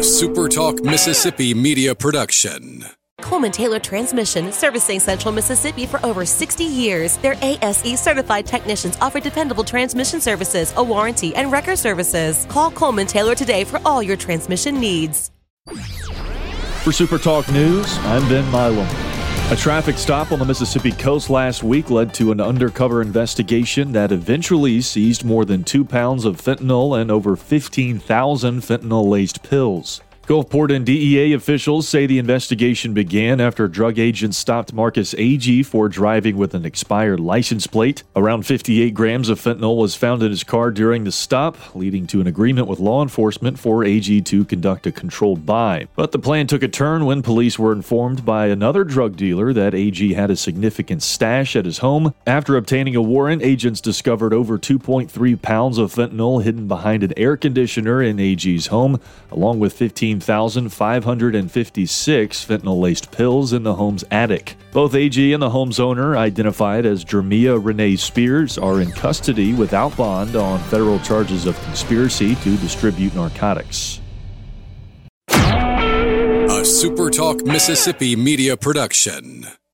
SuperTalk Mississippi media production. Coleman Taylor Transmission, servicing Central Mississippi for over 60 years. Their ASE certified technicians offer dependable transmission services, a warranty, and wrecker services. Call Coleman Taylor today for all your transmission needs. For SuperTalk News, I'm Ben Milam. A traffic stop on the Mississippi coast last week led to an undercover investigation that eventually seized more than 2 pounds of fentanyl and over 15,000 fentanyl-laced pills. Gulfport and DEA officials say the investigation began after drug agents stopped Marcus Agee for driving with an expired license plate. Around 58 grams of fentanyl was found in his car during the stop, leading to an agreement with law enforcement for Agee to conduct a controlled buy. But the plan took a turn when police were informed by another drug dealer that Agee had a significant stash at his home. After obtaining a warrant, agents discovered over 2.3 pounds of fentanyl hidden behind an air conditioner in Agee's home, along with 15,556 fentanyl-laced pills in the home's attic. Both Agee and the home's owner, identified as Jermia Renee Spears, are in custody without bond on federal charges of conspiracy to distribute narcotics. A SuperTalk Mississippi media production.